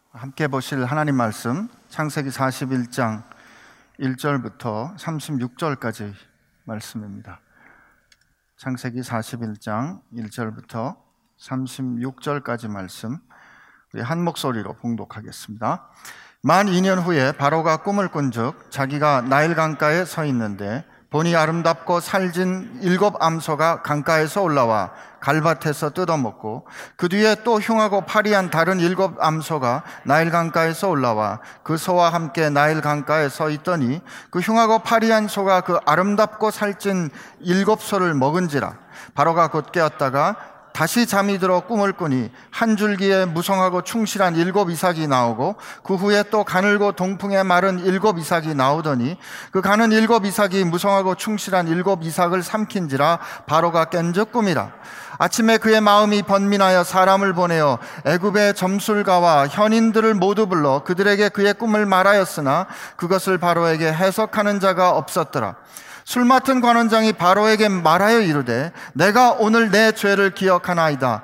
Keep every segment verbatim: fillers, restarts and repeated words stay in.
함께 보실 하나님 말씀 창세기 사십일 장 일 절부터 삼십육 절까지 말씀입니다. 창세기 사십일 장 일 절부터 삼십육 절까지 말씀 우리 한 목소리로 봉독하겠습니다. 만 이 년 후에 바로가 꿈을 꾼즉 자기가 나일 강가에 서 있는데 보니 아름답고 살진 일곱 암소가 강가에서 올라와 갈밭에서 뜯어먹고 그 뒤에 또 흉하고 파리한 다른 일곱 암소가 나일 강가에서 올라와 그 소와 함께 나일 강가에 서 있더니 그 흉하고 파리한 소가 그 아름답고 살찐 일곱 소를 먹은지라. 바로가 곧 깨었다가 다시 잠이 들어 꿈을 꾸니 한 줄기에 무성하고 충실한 일곱 이삭이 나오고 그 후에 또 가늘고 동풍에 마른 일곱 이삭이 나오더니 그 가는 일곱 이삭이 무성하고 충실한 일곱 이삭을 삼킨지라. 바로가 깬즉 꿈이라. 아침에 그의 마음이 번민하여 사람을 보내어 애굽의 점술가와 현인들을 모두 불러 그들에게 그의 꿈을 말하였으나 그것을 바로에게 해석하는 자가 없었더라. 술 맡은 관원장이 바로에게 말하여 이르되 내가 오늘 내 죄를 기억하나이다.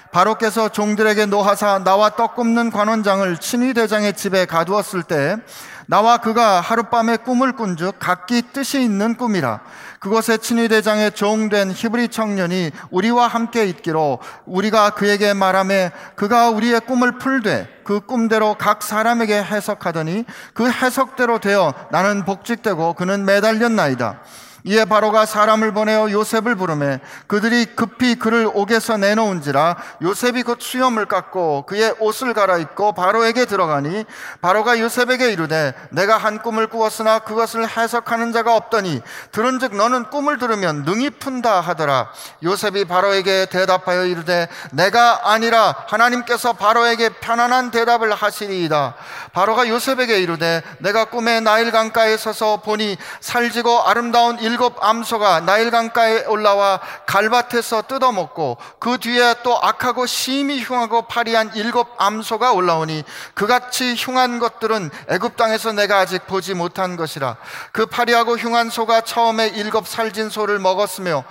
바로께서 종들에게 노하사 나와 떡 굽는 관원장을 친위 대장의 집에 가두었을 때 나와 그가 하룻밤에 꿈을 꾼즉 각기 뜻이 있는 꿈이라. 그곳에 친위 대장의 종된 히브리 청년이 우리와 함께 있기로 우리가 그에게 말하매 그가 우리의 꿈을 풀되 그 꿈대로 각 사람에게 해석하더니 그 해석대로 되어 나는 복직되고 그는 매달렸나이다. 이에 바로가 사람을 보내어 요셉을 부르매 그들이 급히 그를 옥에서 내놓은지라. 요셉이 곧 수염을 깎고 그의 옷을 갈아입고 바로에게 들어가니 바로가 요셉에게 이르되 내가 한 꿈을 꾸었으나 그것을 해석하는 자가 없더니 들은즉 너는 꿈을 들으면 능히 푼다 하더라. 요셉이 바로에게 대답하여 이르되 내가 아니라 하나님께서 바로에게 편안한 대답을 하시리이다. 바로가 요셉에게 이르되 내가 꿈에 나일 강가에 서서 보니 살지고 아름다운 일곱 암소가 나일 강가에 올라와 갈밭에서 뜯어먹고 그 뒤에 또 악하고 심히 흉하고 파리한 일곱 암소가 올라오니 그같이 흉한 것들은 애굽 땅에서 내가 아직 보지 못한 것이라. 그 파리하고 흉한 소가 처음에 일곱 살진 소를 먹었으며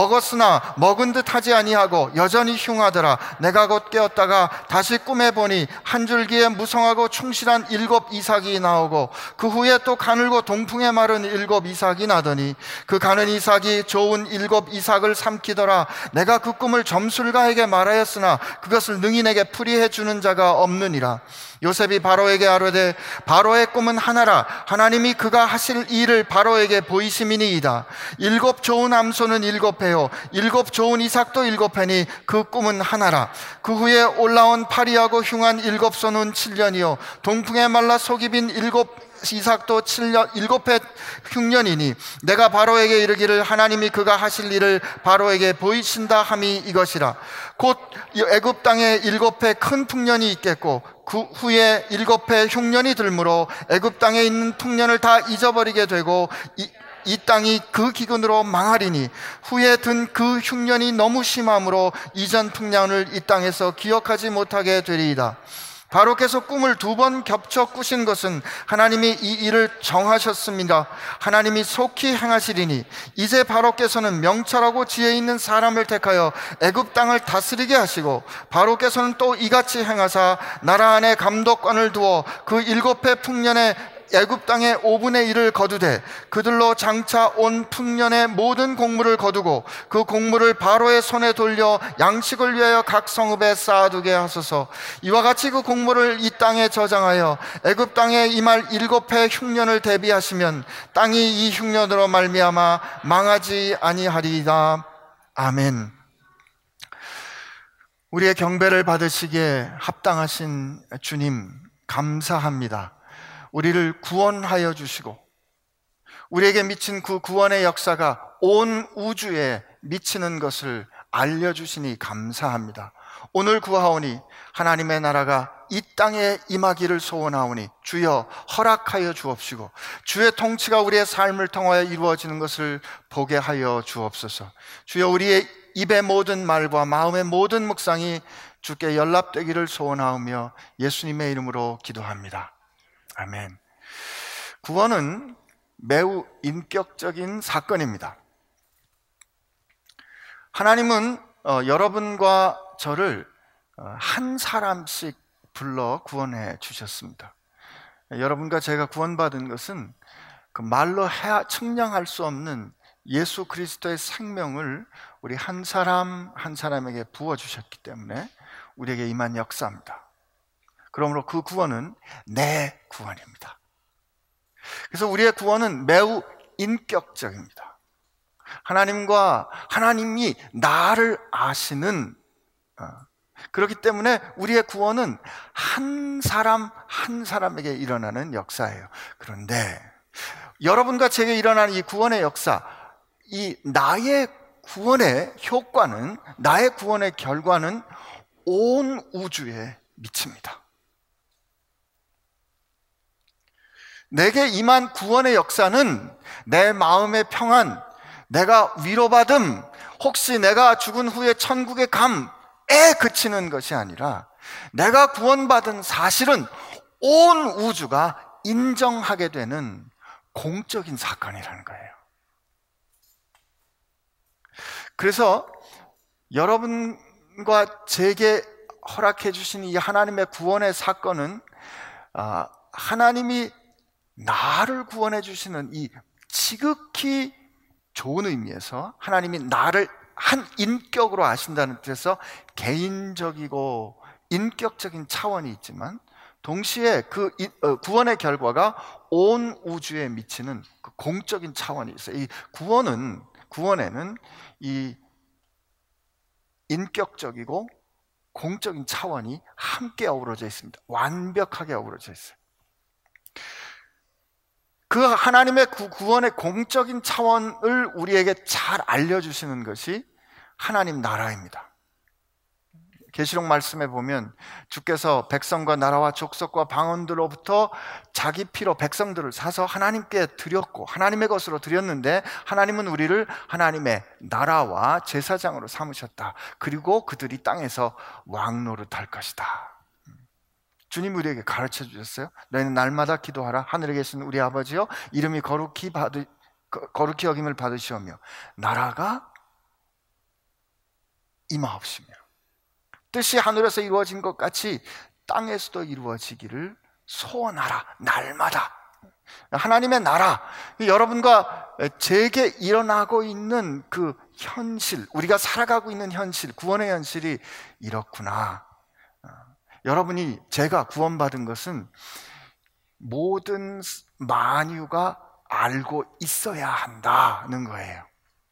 먹었으나 먹은 듯 하지 아니하고 여전히 흉하더라. 내가 곧 깨었다가 다시 꿈에 보니 한 줄기에 무성하고 충실한 일곱 이삭이 나오고 그 후에 또 가늘고 동풍에 마른 일곱 이삭이 나더니 그 가는 이삭이 좋은 일곱 이삭을 삼키더라. 내가 그 꿈을 점술가에게 말하였으나 그것을 능히 내게 풀이해 주는 자가 없느니라. 요셉이 바로에게 아뢰되 바로의 꿈은 하나라. 하나님이 그가 하실 일을 바로에게 보이심이니이다. 일곱 좋은 암소는 일곱 해요 일곱 좋은 이삭도 일곱 해니 그 꿈은 하나라. 그 후에 올라온 파리하고 흉한 일곱 소는 칠 년이요 동풍에 말라 속이 빈 일곱 이삭도 칠 년, 일곱 해 흉년이니 내가 바로에게 이르기를 하나님이 그가 하실 일을 바로에게 보이신다 함이 이것이라. 곧 애굽 땅에 일곱 해 큰 풍년이 있겠고 그 후에 일곱 해 흉년이 들므로 애굽 땅에 있는 풍년을 다 잊어버리게 되고 이, 이 땅이 그 기근으로 망하리니 후에 든 그 흉년이 너무 심함으로 이전 풍년을 이 땅에서 기억하지 못하게 되리이다. 바로께서 꿈을 두 번 겹쳐 꾸신 것은 하나님이 이 일을 정하셨습니다. 하나님이 속히 행하시리니 이제 바로께서는 명철하고 지혜 있는 사람을 택하여 애굽 땅을 다스리게 하시고 바로께서는 또 이같이 행하사 나라 안에 감독관을 두어 그 일곱 해 풍년에 애굽 땅의 오분의 일을 거두되 그들로 장차 온 풍년의 모든 곡물을 거두고 그 곡물을 바로의 손에 돌려 양식을 위하여 각 성읍에 쌓아두게 하소서. 이와 같이 그 곡물을 이 땅에 저장하여 애굽 땅에 임할 일곱 해 흉년을 대비하시면 땅이 이 흉년으로 말미암아 망하지 아니하리이다. 아멘. 우리의 경배를 받으시기에 합당하신 주님 감사합니다. 우리를 구원하여 주시고 우리에게 미친 그 구원의 역사가 온 우주에 미치는 것을 알려주시니 감사합니다. 오늘 구하오니 하나님의 나라가 이 땅에 임하기를 소원하오니 주여 허락하여 주옵시고 주의 통치가 우리의 삶을 통하여 이루어지는 것을 보게 하여 주옵소서. 주여 우리의 입의 모든 말과 마음의 모든 묵상이 주께 연락되기를 소원하오며 예수님의 이름으로 기도합니다. 아멘. 구원은 매우 인격적인 사건입니다. 하나님은 어, 여러분과 저를 어, 한 사람씩 불러 구원해 주셨습니다. 여러분과 제가 구원받은 것은 그 말로 해, 측량할 수 없는 예수 그리스도의 생명을 우리 한 사람 한 사람에게 부어주셨기 때문에 우리에게 임한 역사입니다. 그러므로 그 구원은 내 구원입니다. 그래서 우리의 구원은 매우 인격적입니다. 하나님과 하나님이 나를 아시는, 그렇기 때문에 우리의 구원은 한 사람 한 사람에게 일어나는 역사예요. 그런데 여러분과 제게 일어나는 이 구원의 역사, 이 나의 구원의 효과는, 나의 구원의 결과는 온 우주에 미칩니다. 내게 임한 구원의 역사는 내 마음의 평안, 내가 위로받음, 혹시 내가 죽은 후에 천국에 감에 그치는 것이 아니라 내가 구원받은 사실은 온 우주가 인정하게 되는 공적인 사건이라는 거예요. 그래서 여러분과 제게 허락해 주신 이 하나님의 구원의 사건은 하나님이 나를 구원해 주시는 이 지극히 좋은 의미에서 하나님이 나를 한 인격으로 아신다는 뜻에서 개인적이고 인격적인 차원이 있지만 동시에 그 구원의 결과가 온 우주에 미치는 그 공적인 차원이 있어요. 이 구원은, 구원에는 이 인격적이고 공적인 차원이 함께 어우러져 있습니다. 완벽하게 어우러져 있어요. 그 하나님의 그 구원의 공적인 차원을 우리에게 잘 알려주시는 것이 하나님 나라입니다. 계시록 말씀에 보면 주께서 백성과 나라와 족속과 방언들로부터 자기 피로 백성들을 사서 하나님께 드렸고 하나님의 것으로 드렸는데 하나님은 우리를 하나님의 나라와 제사장으로 삼으셨다. 그리고 그들이 땅에서 왕노릇할 것이다. 주님 우리에게 가르쳐 주셨어요. 너희는 날마다 기도하라. 하늘에 계신 우리 아버지여, 이름이 거룩히 받으, 거룩히 여김을 받으시오며 나라가 임하옵시며 뜻이 하늘에서 이루어진 것 같이 땅에서도 이루어지기를 소원하라. 날마다 하나님의 나라, 여러분과 제게 일어나고 있는 그 현실, 우리가 살아가고 있는 현실, 구원의 현실이 이렇구나. 여러분이, 제가 구원받은 것은 모든 만유가 알고 있어야 한다는 거예요.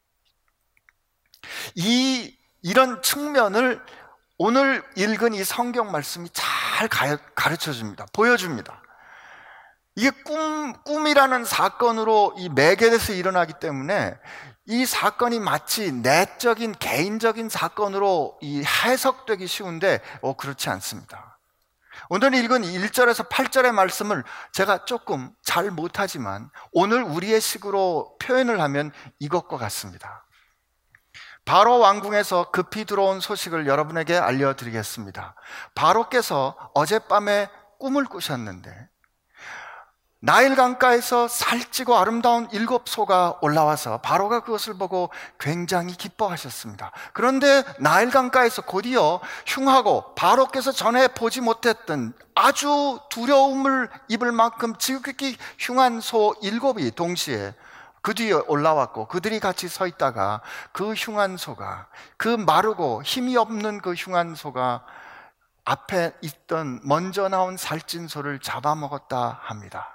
이, 이런 측면을 오늘 읽은 이 성경 말씀이 잘 가르쳐 줍니다. 보여줍니다. 이게 꿈, 꿈이라는 사건으로 이 매개돼서 일어나기 때문에 이 사건이 마치 내적인 개인적인 사건으로 이 해석되기 쉬운데 어, 그렇지 않습니다. 오늘 읽은 일 절에서 팔 절의 말씀을 제가 조금 잘 못하지만 오늘 우리의 식으로 표현을 하면 이것과 같습니다. 바로 왕궁에서 급히 들어온 소식을 여러분에게 알려드리겠습니다. 바로께서 어젯밤에 꿈을 꾸셨는데 나일 강가에서 살찌고 아름다운 일곱 소가 올라와서 바로가 그것을 보고 굉장히 기뻐하셨습니다. 그런데 나일 강가에서 곧이어 흉하고 바로께서 전에 보지 못했던 아주 두려움을 입을 만큼 지극히 흉한 소 일곱이 동시에 그 뒤에 올라왔고 그들이 같이 서 있다가 그 흉한 소가, 그 마르고 힘이 없는 그 흉한 소가 앞에 있던 먼저 나온 살찐 소를 잡아먹었다 합니다.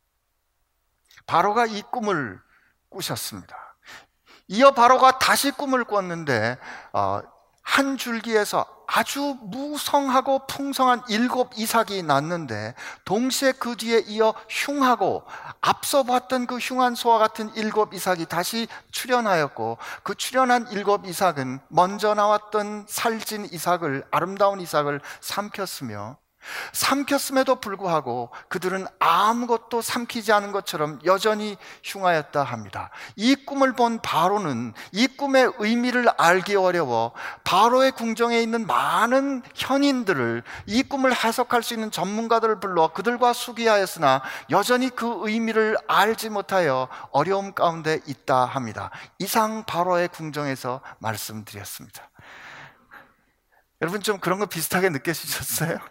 바로가 이 꿈을 꾸셨습니다. 이어 바로가 다시 꿈을 꿨는데 어, 한 줄기에서 아주 무성하고 풍성한 일곱 이삭이 났는데 동시에 그 뒤에 이어 흉하고 앞서 봤던 그 흉한 소와 같은 일곱 이삭이 다시 출현하였고 그 출현한 일곱 이삭은 먼저 나왔던 살진 이삭을, 아름다운 이삭을 삼켰으며 삼켰음에도 불구하고 그들은 아무것도 삼키지 않은 것처럼 여전히 흉하였다 합니다. 이 꿈을 본 바로는 이 꿈의 의미를 알기 어려워 바로의 궁정에 있는 많은 현인들을, 이 꿈을 해석할 수 있는 전문가들을 불러 그들과 수기하였으나 여전히 그 의미를 알지 못하여 어려움 가운데 있다 합니다. 이상 바로의 궁정에서 말씀드렸습니다. 여러분 좀 그런 거 비슷하게 느껴지셨어요?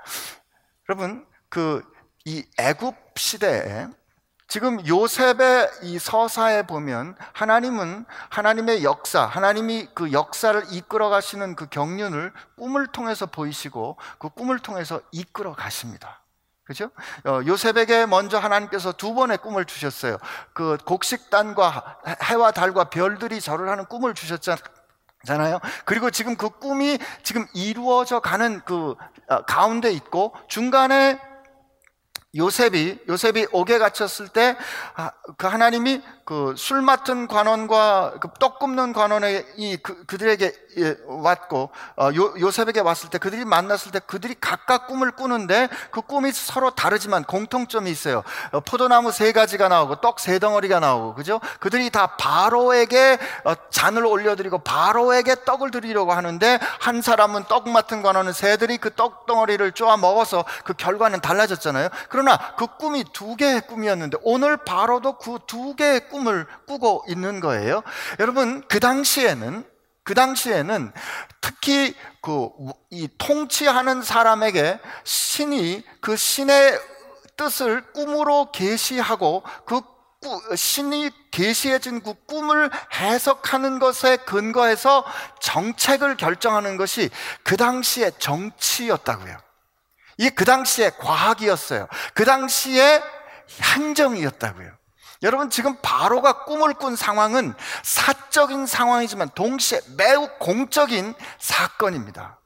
여러분, 그 이 애굽 시대에 지금 요셉의 이 서사에 보면 하나님은 하나님의 역사, 하나님이 그 역사를 이끌어 가시는 그 경륜을 꿈을 통해서 보이시고 그 꿈을 통해서 이끌어 가십니다. 그죠? 어, 요셉에게 먼저 하나님께서 두 번의 꿈을 주셨어요. 그 곡식단과 해와 달과 별들이 절을 하는 꿈을 주셨잖아요. 그리고 지금 그 꿈이 지금 이루어져 가는 그 가운데 있고, 중간에 요셉이 요셉이 옥에 갇혔을 때 그 하나님이 그 술 맡은 관원과 그 떡 굽는 관원의 이 그, 그들에게 왔고, 어, 요, 요셉에게 왔을 때 그들이 만났을 때 그들이 각각 꿈을 꾸는데 그 꿈이 서로 다르지만 공통점이 있어요. 어, 포도나무 세 가지가 나오고 떡 세 덩어리가 나오고, 그죠? 그들이 다 바로에게 어, 잔을 올려드리고 바로에게 떡을 드리려고 하는데, 한 사람은 떡 맡은 관원은 새들이 그 떡 덩어리를 쪼아 먹어서 그 결과는 달라졌잖아요. 그러나 그 꿈이 두 개의 꿈이었는데 오늘 바로도 그 두 개의 꿈을 꾸고 있는 거예요. 여러분, 그 당시에는 그 당시에는 특히 그 이 통치하는 사람에게 신이 그 신의 뜻을 꿈으로 계시하고 그 신이 계시해진 그 꿈을 해석하는 것에 근거해서 정책을 결정하는 것이 그 당시의 정치였다고요. 이게 그 당시에 과학이었어요. 그 당시에 행정이었다고요. 여러분, 지금 바로가 꿈을 꾼 상황은 사적인 상황이지만 동시에 매우 공적인 사건입니다.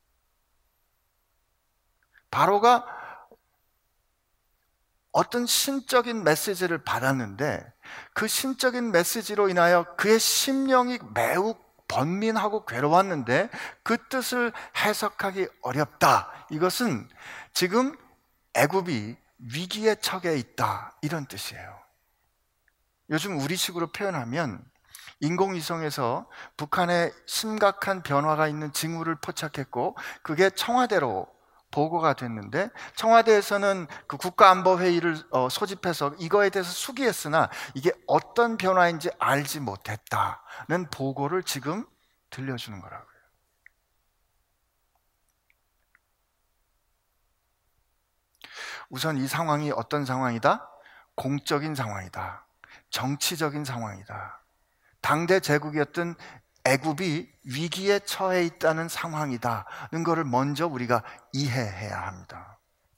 바로가 어떤 신적인 메시지를 받았는데 그 신적인 메시지로 인하여 그의 심령이 매우 번민하고 괴로웠는데 그 뜻을 해석하기 어렵다. 이것은 지금 애굽이 위기의 척에 있다, 이런 뜻이에요. 요즘 우리식으로 표현하면 인공위성에서 북한에 심각한 변화가 있는 징후를 포착했고 그게 청와대로 보고가 됐는데, 청와대에서는 그 국가안보회의를 어, 소집해서 이거에 대해서 수기했으나 이게 어떤 변화인지 알지 못했다는 보고를 지금 들려주는 거라고요. 우선 이 상황이 어떤 상황이다? 공적인 상황이다. 정치적인 상황이다. 당대 제국이었던 애굽이 위기에 처해 있다는 상황이다는 것을 먼저 우리가 이해해야 합니다.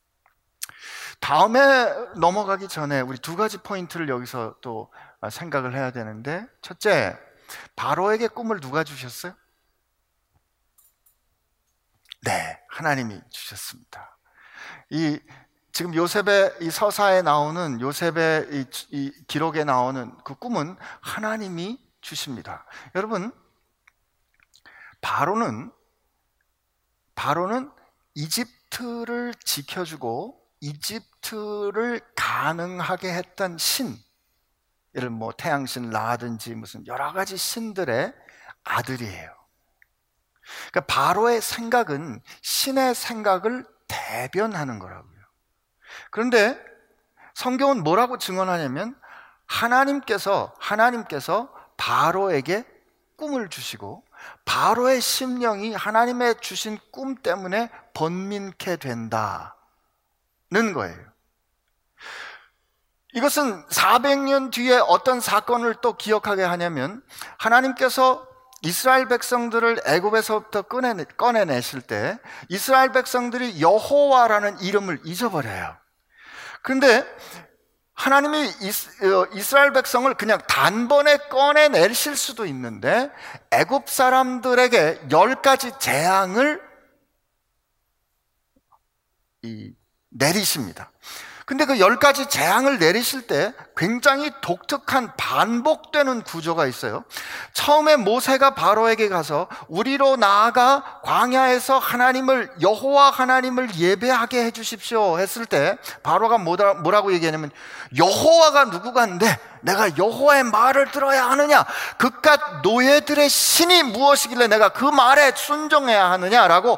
다음에 넘어가기 전에 우리 두 가지 포인트를 여기서 또 생각을 해야 되는데, 첫째, 바로에게 꿈을 누가 주셨어요? 네, 하나님이 주셨습니다. 이 지금 요셉의 이 서사에 나오는, 요셉의 이, 이 기록에 나오는 그 꿈은 하나님이 주십니다. 여러분, 바로는 바로는 이집트를 지켜주고 이집트를 가능하게 했던 신, 예를 뭐 태양신 라든지 무슨 여러 가지 신들의 아들이에요. 그러니까 바로의 생각은 신의 생각을 대변하는 거라고요. 그런데 성경은 뭐라고 증언하냐면 하나님께서 하나님께서 바로에게 꿈을 주시고 바로의 심령이 하나님의 주신 꿈 때문에 번민케 된다는 거예요. 이것은 사백 년 뒤에 어떤 사건을 또 기억하게 하냐면, 하나님께서 이스라엘 백성들을 애굽에서부터 꺼내, 꺼내내실 때 이스라엘 백성들이 여호와라는 이름을 잊어버려요. 그런데 하나님이 이스라엘 백성을 그냥 단번에 꺼내내실 수도 있는데 애굽 사람들에게 열 가지 재앙을 내리십니다. 근데 그 열 가지 재앙을 내리실 때 굉장히 독특한 반복되는 구조가 있어요. 처음에 모세가 바로에게 가서 우리로 나아가 광야에서 하나님을, 여호와 하나님을 예배하게 해주십시오 했을 때 바로가 뭐라, 뭐라고 얘기하냐면, 여호와가 누구간데 내가 여호와의 말을 들어야 하느냐, 그깟 노예들의 신이 무엇이길래 내가 그 말에 순종해야 하느냐라고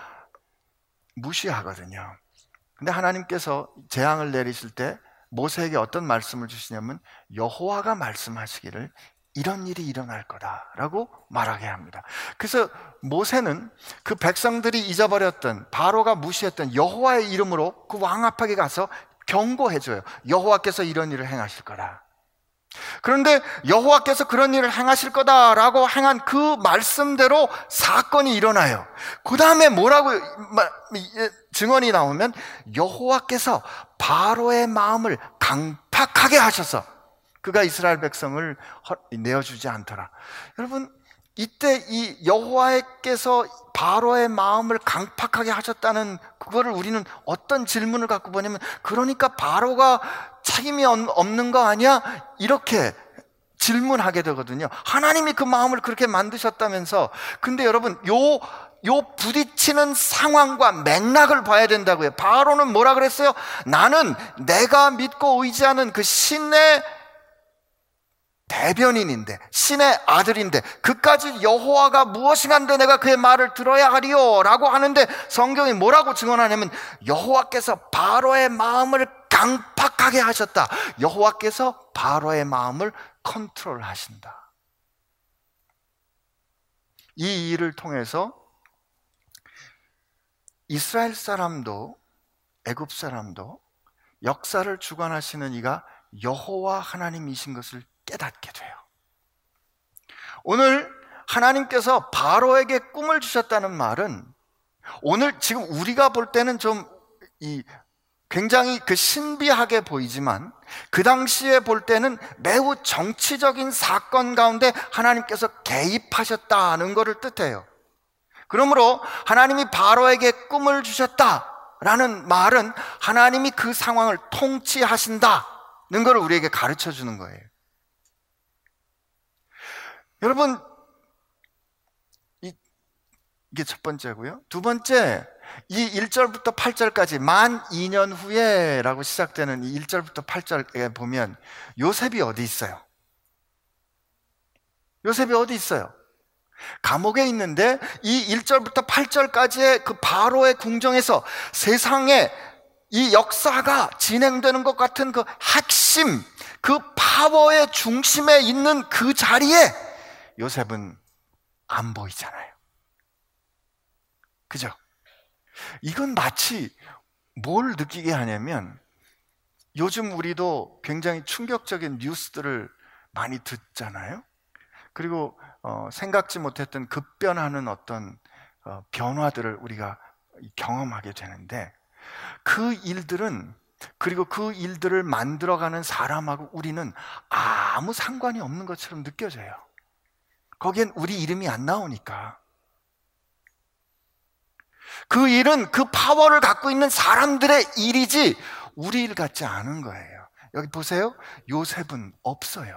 무시하거든요. 근데 하나님께서 재앙을 내리실 때 모세에게 어떤 말씀을 주시냐면 여호와가 말씀하시기를 이런 일이 일어날 거다라고 말하게 합니다. 그래서 모세는 그 백성들이 잊어버렸던, 바로가 무시했던 여호와의 이름으로 그 왕 앞에 가서 경고해줘요. 여호와께서 이런 일을 행하실 거다. 그런데 여호와께서 그런 일을 행하실 거다라고 행한 그 말씀대로 사건이 일어나요. 그 다음에 뭐라고 증언이 나오면 여호와께서 바로의 마음을 강팍하게 하셔서 그가 이스라엘 백성을 내어주지 않더라. 여러분, 이때 이 여호와께서 바로의 마음을 강팍하게 하셨다는 그거를 우리는 어떤 질문을 갖고 보냐면, 그러니까 바로가 책임이 없는 거 아니야? 이렇게 질문하게 되거든요. 하나님이 그 마음을 그렇게 만드셨다면서. 근데 여러분, 요 요 부딪히는 상황과 맥락을 봐야 된다고요. 바로는 뭐라 그랬어요? 나는 내가 믿고 의지하는 그 신의 대변인인데, 신의 아들인데, 그까지 여호와가 무엇인가인데 내가 그의 말을 들어야 하리요 라고 하는데, 성경이 뭐라고 증언하냐면 여호와께서 바로의 마음을 강팍하게 하셨다. 여호와께서 바로의 마음을 컨트롤하신다. 이 일을 통해서 이스라엘 사람도 애굽 사람도 역사를 주관하시는 이가 여호와 하나님이신 것을 깨닫게 돼요. 오늘 하나님께서 바로에게 꿈을 주셨다는 말은, 오늘 지금 우리가 볼 때는 좀 이 굉장히 그 신비하게 보이지만, 그 당시에 볼 때는 매우 정치적인 사건 가운데 하나님께서 개입하셨다는 것을 뜻해요. 그러므로 하나님이 바로에게 꿈을 주셨다라는 말은 하나님이 그 상황을 통치하신다는 걸 우리에게 가르쳐 주는 거예요. 여러분, 이게 첫 번째고요. 두 번째, 이 일 절부터 팔 절까지 만 이 년 후에 라고 시작되는 이 일 절부터 팔 절에 보면 요셉이 어디 있어요? 요셉이 어디 있어요? 감옥에 있는데, 이 일 절부터 팔 절까지의 그 바로의 궁정에서 세상에 이 역사가 진행되는 것 같은 그 핵심, 그 파워의 중심에 있는 그 자리에 요셉은 안 보이잖아요. 그죠? 이건 마치 뭘 느끼게 하냐면, 요즘 우리도 굉장히 충격적인 뉴스들을 많이 듣잖아요. 그리고 어, 생각지 못했던 급변하는 어떤 어, 변화들을 우리가 경험하게 되는데, 그 일들은, 그리고 그 일들을 만들어가는 사람하고 우리는 아무 상관이 없는 것처럼 느껴져요. 거기엔 우리 이름이 안 나오니까. 그 일은 그 파워를 갖고 있는 사람들의 일이지 우리 일 같지 않은 거예요. 여기 보세요. 요셉은 없어요.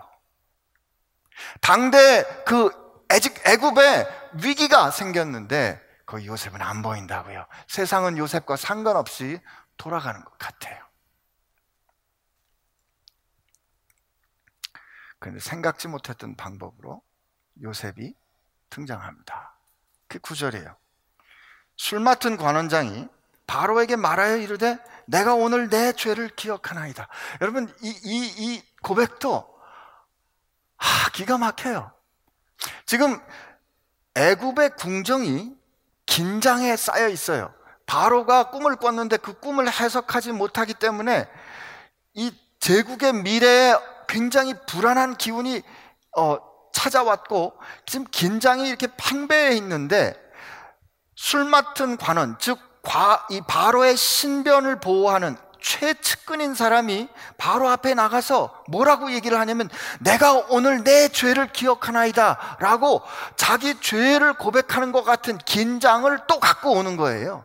당대 그 애굽에 위기가 생겼는데 거기 요셉은 안 보인다고요. 세상은 요셉과 상관없이 돌아가는 것 같아요. 그런데 생각지 못했던 방법으로 요셉이 등장합니다. 그 구 절이에요. 술 맡은 관원장이 바로에게 말하여 이르되 내가 오늘 내 죄를 기억하나이다. 여러분, 이, 이, 이 고백도 아, 기가 막혀요. 지금 애굽의 궁정이 긴장에 쌓여 있어요. 바로가 꿈을 꿨는데 그 꿈을 해석하지 못하기 때문에 이 제국의 미래에 굉장히 불안한 기운이 어, 찾아왔고, 지금 긴장이 이렇게 팽배해 있는데, 술 맡은 관원, 즉 이 바로의 신변을 보호하는 최측근인 사람이 바로 앞에 나가서 뭐라고 얘기를 하냐면 내가 오늘 내 죄를 기억하나이다 라고 자기 죄를 고백하는 것 같은 긴장을 또 갖고 오는 거예요.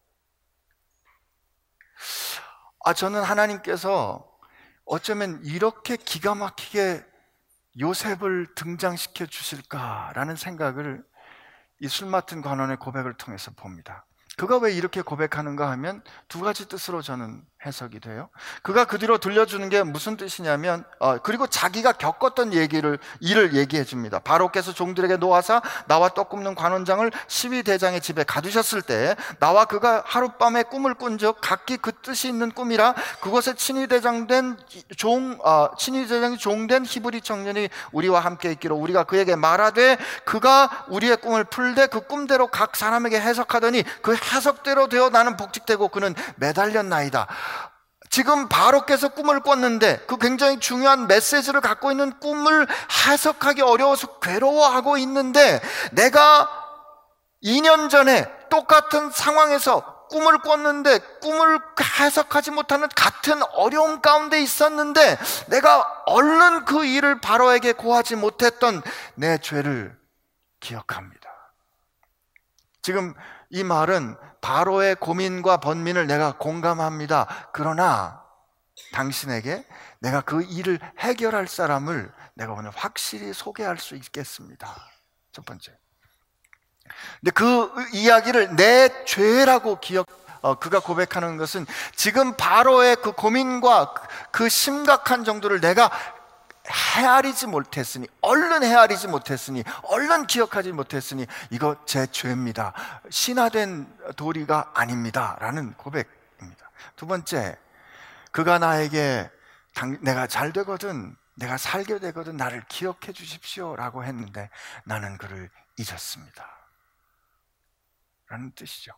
아, 저는 하나님께서 어쩌면 이렇게 기가 막히게 요셉을 등장시켜 주실까라는 생각을 이 술 맡은 관원의 고백을 통해서 봅니다. 그가 왜 이렇게 고백하는가 하면 두 가지 뜻으로 저는 해석이 돼요. 그가 그 뒤로 들려주는 게 무슨 뜻이냐면 어, 그리고 자기가 겪었던 얘기를 일을 얘기해 줍니다. 바로께서 종들에게 놓아사 나와 떡 굽는 관원장을 시위대장의 집에 가두셨을 때 나와 그가 하룻밤에 꿈을 꾼즉 각기 그 뜻이 있는 꿈이라 그곳에 친위대장 된 종, 어, 친위대장이 종된 히브리 청년이 우리와 함께 있기로 우리가 그에게 말하되 그가 우리의 꿈을 풀되 그 꿈대로 각 사람에게 해석하더니 그 해석대로 되어 나는 복직되고 그는 매달렸나이다. 지금 바로께서 꿈을 꿨는데 그 굉장히 중요한 메시지를 갖고 있는 꿈을 해석하기 어려워서 괴로워하고 있는데 내가 이 년 전에 똑같은 상황에서 꿈을 꿨는데 꿈을 해석하지 못하는 같은 어려움 가운데 있었는데 내가 얼른 그 일을 바로에게 고하지 못했던 내 죄를 기억합니다. 지금 이 말은 바로의 고민과 번민을 내가 공감합니다. 그러나 당신에게 내가 그 일을 해결할 사람을 내가 오늘 확실히 소개할 수 있겠습니다. 첫 번째. 근데 그 이야기를 내 죄라고 기억, 어, 그가 고백하는 것은 지금 바로의 그 고민과 그 심각한 정도를 내가 헤아리지 못했으니, 얼른 헤아리지 못했으니, 얼른 기억하지 못했으니 이거 제 죄입니다. 신화된 도리가 아닙니다 라는 고백입니다. 두 번째, 그가 나에게 당, 내가 잘 되거든, 내가 살게 되거든 나를 기억해 주십시오 라고 했는데 나는 그를 잊었습니다 라는 뜻이죠.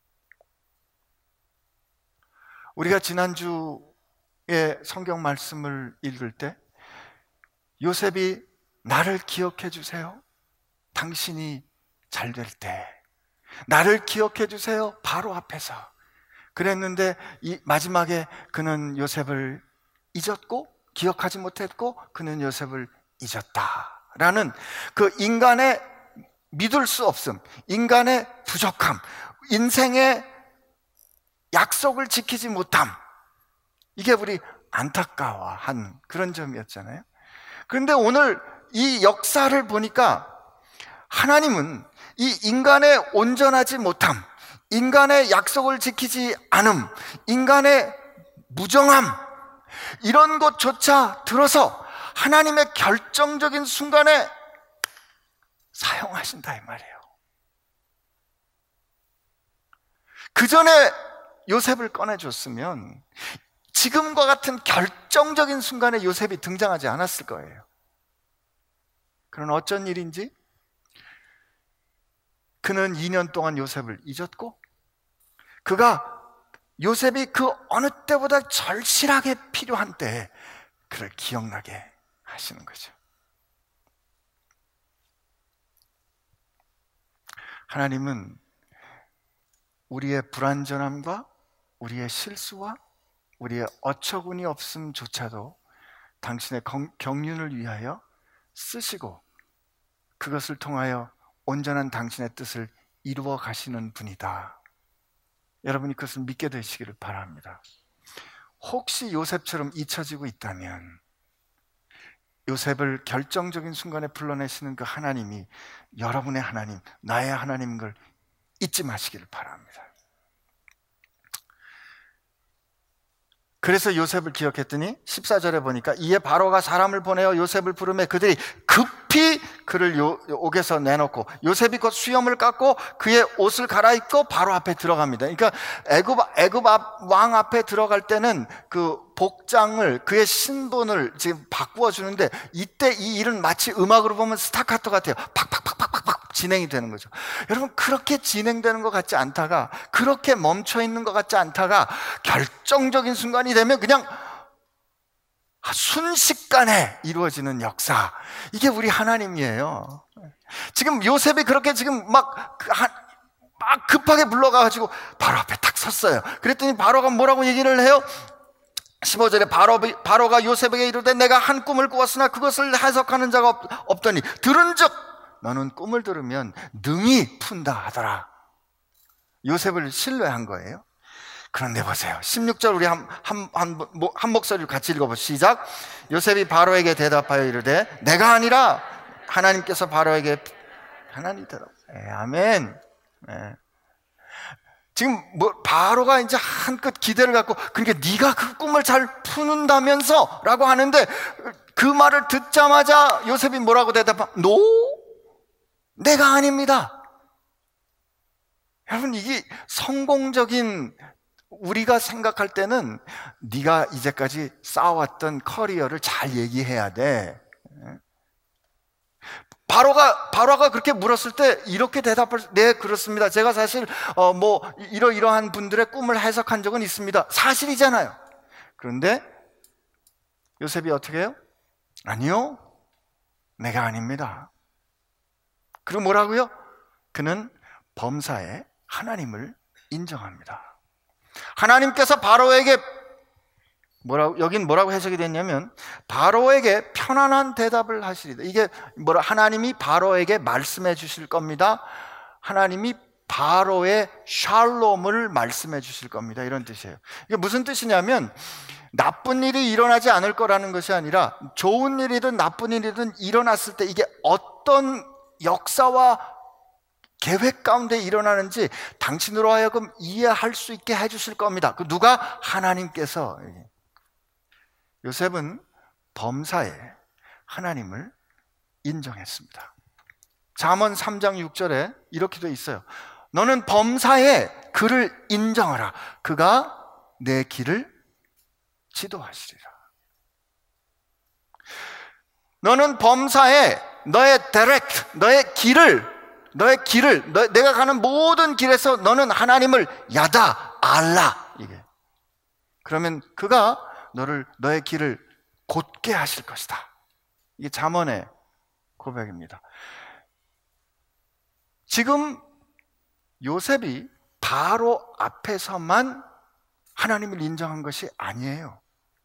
우리가 지난주에 성경 말씀을 읽을 때 요셉이 나를 기억해 주세요. 당신이 잘 될 때 나를 기억해 주세요. 바로 앞에서 그랬는데 이 마지막에 그는 요셉을 잊었고 기억하지 못했고 그는 요셉을 잊었다라는 그 인간의 믿을 수 없음, 인간의 부족함, 인생의 약속을 지키지 못함, 이게 우리 안타까워한 그런 점이었잖아요. 그런데 오늘 이 역사를 보니까 하나님은 이 인간의 온전하지 못함, 인간의 약속을 지키지 않음, 인간의 무정함, 이런 것조차 들어서 하나님의 결정적인 순간에 사용하신다 이 말이에요. 그 전에 요셉을 꺼내줬으면 지금과 같은 결정적인 순간에 요셉이 등장하지 않았을 거예요. 그런 어쩐 일인지 그는 이 년 동안 요셉을 잊었고 그가 요셉이 그 어느 때보다 절실하게 필요한 때에 그를 기억나게 하시는 거죠. 하나님은 우리의 불완전함과 우리의 실수와 우리의 어처구니 없음조차도 당신의 경륜을 위하여 쓰시고 그것을 통하여 온전한 당신의 뜻을 이루어 가시는 분이다. 여러분이 그것을 믿게 되시기를 바랍니다. 혹시 요셉처럼 잊혀지고 있다면 요셉을 결정적인 순간에 불러내시는 그 하나님이 여러분의 하나님, 나의 하나님인 걸 잊지 마시기를 바랍니다. 그래서 요셉을 기억했더니 십사 절에 보니까 이에 바로가 사람을 보내어 요셉을 부르매 그들이 급히 그를 요, 옥에서 내놓고 요셉이 곧 수염을 깎고 그의 옷을 갈아입고 바로 앞에 들어갑니다. 그러니까 애굽 애굽 왕 앞에 들어갈 때는 그 복장을, 그의 신분을 지금 바꾸어 주는데 이때 이 일은 마치 음악으로 보면 스타카토 같아요. 팍팍팍팍팍팍 진행이 되는 거죠. 여러분, 그렇게 진행되는 것 같지 않다가, 그렇게 멈춰 있는 것 같지 않다가 결정적인 순간이 되면 그냥 순식간에 이루어지는 역사, 이게 우리 하나님이에요. 지금 요셉이 그렇게 지금 막, 막 급하게 불러가지고 바로 앞에 탁 섰어요. 그랬더니 바로가 뭐라고 얘기를 해요? 십오 절에 바로, 바로가 요셉에게 이르되 내가 한 꿈을 꾸었으나 그것을 해석하는 자가 없, 없더니 들은즉 너는 꿈을 들으면 능히 푼다 하더라. 요셉을 신뢰한 거예요. 그런데 보세요, 십육 절 우리 한, 한, 한, 한 목소리로 같이 읽어보시죠. 시작. 요셉이 바로에게 대답하여 이르되 내가 아니라 하나님께서 바로에게 하나님이더라. 예, 아멘. 예. 지금 뭐 바로가 이제 한껏 기대를 갖고 그러니까 네가 그 꿈을 잘 푸는다면서 라고 하는데 그 말을 듣자마자 요셉이 뭐라고 대답하? 노? 내가 아닙니다. 여러분, 이게 성공적인 우리가 생각할 때는 네가 이제까지 쌓아왔던 커리어를 잘 얘기해야 돼. 바로가 바로가 그렇게 물었을 때 이렇게 대답을, 네 그렇습니다. 제가 사실 어 뭐 이러이러한 분들의 꿈을 해석한 적은 있습니다. 사실이잖아요. 그런데 요셉이 어떻게 해요? 아니요, 내가 아닙니다. 그리고 뭐라고요? 그는 범사에 하나님을 인정합니다. 하나님께서 바로에게 뭐라고, 여긴 뭐라고 해석이 됐냐면 바로에게 편안한 대답을 하시리다. 이게 뭐라, 하나님이 바로에게 말씀해 주실 겁니다. 하나님이 바로의 샬롬을 말씀해 주실 겁니다. 이런 뜻이에요. 이게 무슨 뜻이냐면 나쁜 일이 일어나지 않을 거라는 것이 아니라 좋은 일이든 나쁜 일이든 일어났을 때 이게 어떤 역사와 계획 가운데 일어나는지 당신으로 하여금 이해할 수 있게 해주실 겁니다. 그 누가? 하나님께서. 요셉은 범사에 하나님을 인정했습니다. 잠언 삼 장 육 절에 이렇게 돼 있어요. 너는 범사에 그를 인정하라. 그가 내 길을 지도하시리라. 너는 범사에 너의 디렉트, 너의 길을 너의 길을 너, 내가 가는 모든 길에서 너는 하나님을 야다, 알라. 이게 그러면 그가 너를 너의 길을 곧게 하실 것이다. 이게 잠언의 고백입니다. 지금 요셉이 바로 앞에서만 하나님을 인정한 것이 아니에요.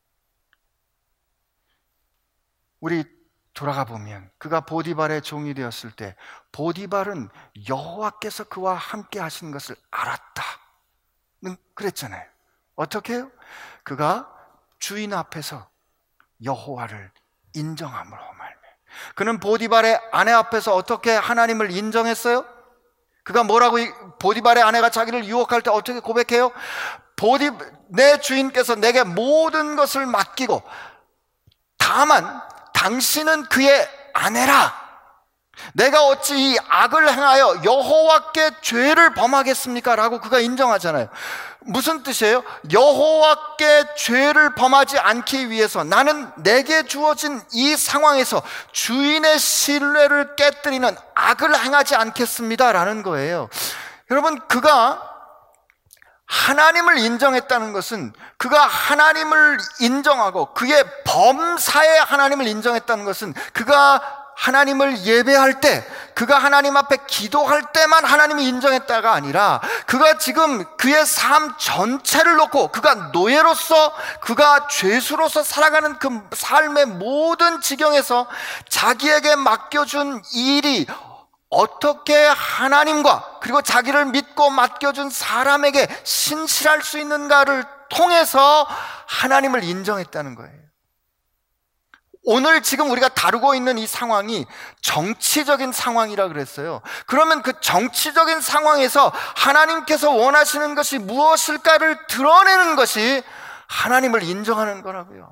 우리 돌아가 보면 그가 보디발의 종이 되었을 때 보디발은 여호와께서 그와 함께 하신 것을 알았다는 그랬잖아요. 어떻게 해요? 그가 주인 앞에서 여호와를 인정함으로 말미암아. 그는 보디발의 아내 앞에서 어떻게 하나님을 인정했어요? 그가 뭐라고, 보디발의 아내가 자기를 유혹할 때 어떻게 고백해요? 보디, 내 주인께서 내게 모든 것을 맡기고 다만 당신은 그의 아내라. 내가 어찌 이 악을 행하여 여호와께 죄를 범하겠습니까? 라고 그가 인정하잖아요. 무슨 뜻이에요? 여호와께 죄를 범하지 않기 위해서 나는 내게 주어진 이 상황에서 주인의 신뢰를 깨뜨리는 악을 행하지 않겠습니다 라는 거예요. 여러분, 그가 하나님을 인정했다는 것은 그가 하나님을 인정하고 그의 범사에 하나님을 인정했다는 것은 그가 하나님을 예배할 때, 그가 하나님 앞에 기도할 때만 하나님을 인정했다가 아니라 그가 지금 그의 삶 전체를 놓고 그가 노예로서, 그가 죄수로서 살아가는 그 삶의 모든 지경에서 자기에게 맡겨준 일이 어떻게 하나님과 그리고 자기를 믿고 맡겨준 사람에게 신실할 수 있는가를 통해서 하나님을 인정했다는 거예요. 오늘 지금 우리가 다루고 있는 이 상황이 정치적인 상황이라 그랬어요. 그러면 그 정치적인 상황에서 하나님께서 원하시는 것이 무엇일까를 드러내는 것이 하나님을 인정하는 거라고요.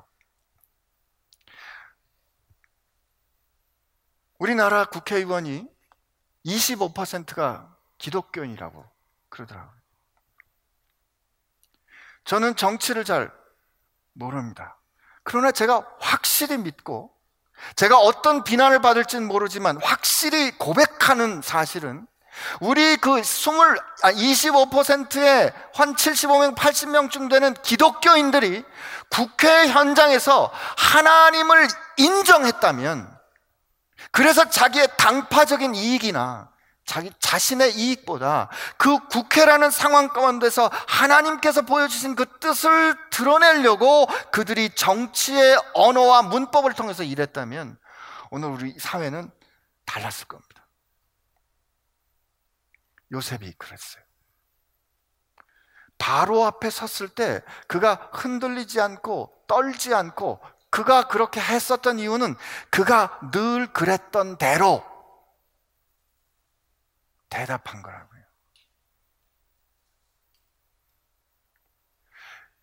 우리나라 국회의원이 이십오 퍼센트가 기독교인이라고 그러더라고요. 저는 정치를 잘 모릅니다. 그러나 제가 확실히 믿고, 제가 어떤 비난을 받을지는 모르지만 확실히 고백하는 사실은 우리 그 이십오 퍼센트의 한 칠십오 명, 팔십 명쯤 되는 기독교인들이 국회 현장에서 하나님을 인정했다면, 그래서 자기의 당파적인 이익이나 자기 자신의 이익보다 그 국회라는 상황 가운데서 하나님께서 보여주신 그 뜻을 드러내려고 그들이 정치의 언어와 문법을 통해서 일했다면 오늘 우리 사회는 달랐을 겁니다. 요셉이 그랬어요. 바로 앞에 섰을 때 그가 흔들리지 않고 떨지 않고, 그가 그렇게 했었던 이유는 그가 늘 그랬던 대로 대답한 거라고요.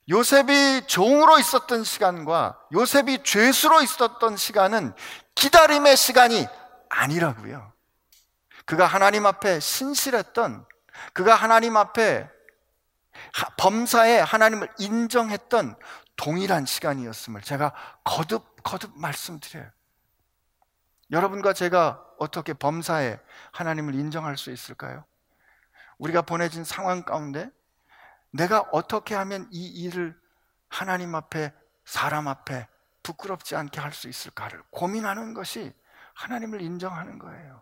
요셉이 종으로 있었던 시간과 요셉이 죄수로 있었던 시간은 기다림의 시간이 아니라고요. 그가 하나님 앞에 신실했던, 그가 하나님 앞에 범사에 하나님을 인정했던 동일한 시간이었음을 제가 거듭 거듭 말씀드려요. 여러분과 제가 어떻게 범사에 하나님을 인정할 수 있을까요? 우리가 보내진 상황 가운데 내가 어떻게 하면 이 일을 하나님 앞에, 사람 앞에 부끄럽지 않게 할 수 있을까를 고민하는 것이 하나님을 인정하는 거예요.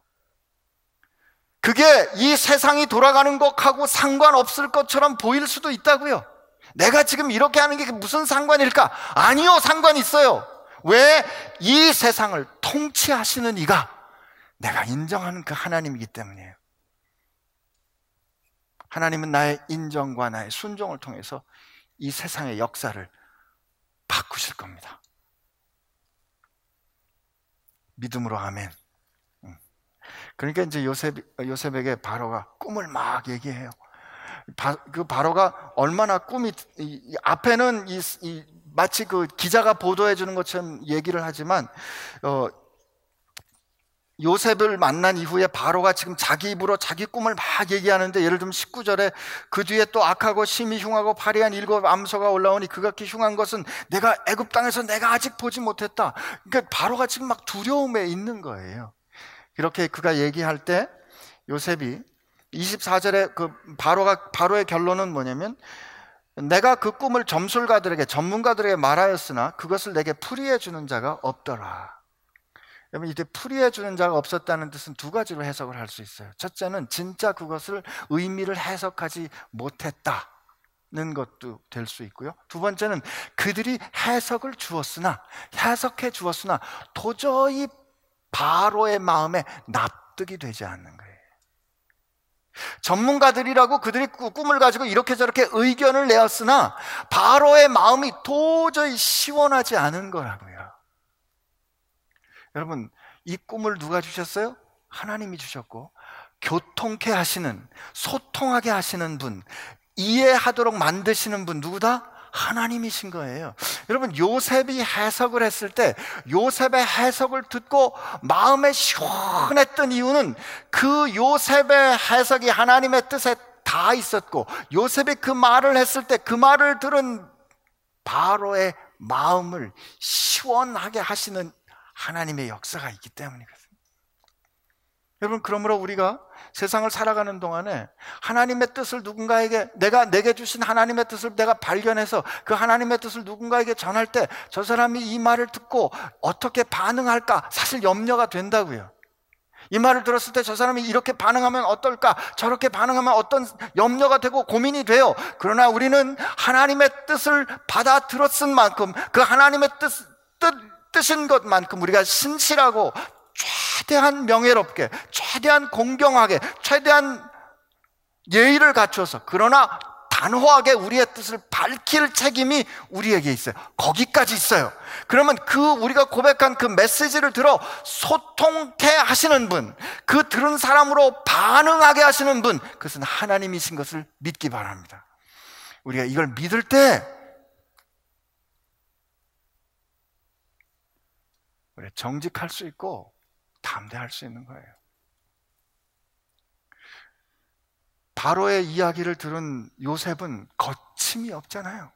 그게 이 세상이 돌아가는 것하고 상관없을 것처럼 보일 수도 있다고요. 내가 지금 이렇게 하는 게 무슨 상관일까? 아니요, 상관이 있어요. 왜? 이 세상을 통치하시는 이가 내가 인정하는 그 하나님이기 때문이에요. 하나님은 나의 인정과 나의 순종을 통해서 이 세상의 역사를 바꾸실 겁니다. 믿음으로 아멘. 그러니까 이제 요셉, 요셉에게 바로가 꿈을 막 얘기해요. 바, 그 바로가 얼마나 꿈이, 이, 앞에는 이, 이, 마치 그 기자가 보도해 주는 것처럼 얘기를 하지만, 어, 요셉을 만난 이후에 바로가 지금 자기 입으로 자기 꿈을 막 얘기하는데, 예를 들면 십구 절에 그 뒤에 또 악하고 심히 흉하고 파리한 일곱 암소가 올라오니 그같이 흉한 것은 내가 애굽 땅에서 내가 아직 보지 못했다. 그러니까 바로가 지금 막 두려움에 있는 거예요. 이렇게 그가 얘기할 때 요셉이 이십사 절에 그 바로가, 바로의 결론은 뭐냐면, 내가 그 꿈을 점술가들에게, 전문가들에게 말하였으나 그것을 내게 풀이해 주는 자가 없더라. 여러분, 이때 풀이해 주는 자가 없었다는 뜻은 두 가지로 해석을 할 수 있어요. 첫째는 진짜 그것을 의미를 해석하지 못했다는 것도 될 수 있고요. 두 번째는 그들이 해석을 주었으나, 해석해 주었으나 도저히 바로의 마음에 납득이 되지 않는 거예요. 전문가들이라고 그들이 꿈을 가지고 이렇게 저렇게 의견을 내었으나 바로의 마음이 도저히 시원하지 않은 거라고요. 여러분, 이 꿈을 누가 주셨어요? 하나님이 주셨고, 교통케 하시는, 소통하게 하시는 분, 이해하도록 만드시는 분 누구다? 하나님이신 거예요. 여러분, 요셉이 해석을 했을 때 요셉의 해석을 듣고 마음에 시원했던 이유는 그 요셉의 해석이 하나님의 뜻에 다 있었고, 요셉이 그 말을 했을 때 그 말을 들은 바로의 마음을 시원하게 하시는 하나님의 역사가 있기 때문이거든요. 여러분, 그러므로 우리가 세상을 살아가는 동안에 하나님의 뜻을 누군가에게, 내가 내게 주신 하나님의 뜻을 내가 발견해서 그 하나님의 뜻을 누군가에게 전할 때 저 사람이 이 말을 듣고 어떻게 반응할까 사실 염려가 된다고요. 이 말을 들었을 때 저 사람이 이렇게 반응하면 어떨까, 저렇게 반응하면 어떤 염려가 되고 고민이 돼요. 그러나 우리는 하나님의 뜻을 받아 들었은 만큼 그 하나님의 뜻, 뜻, 뜻인 것만큼 우리가 신실하고 최대한 명예롭게, 최대한 공경하게, 최대한 예의를 갖춰서, 그러나 단호하게 우리의 뜻을 밝힐 책임이 우리에게 있어요. 거기까지 있어요. 그러면 그 우리가 고백한 그 메시지를 들어 소통케 하시는 분, 그 들은 사람으로 반응하게 하시는 분, 그것은 하나님이신 것을 믿기 바랍니다. 우리가 이걸 믿을 때 우리가 정직할 수 있고 담대할 수 있는 거예요. 바로의 이야기를 들은 요셉은 거침이 없잖아요.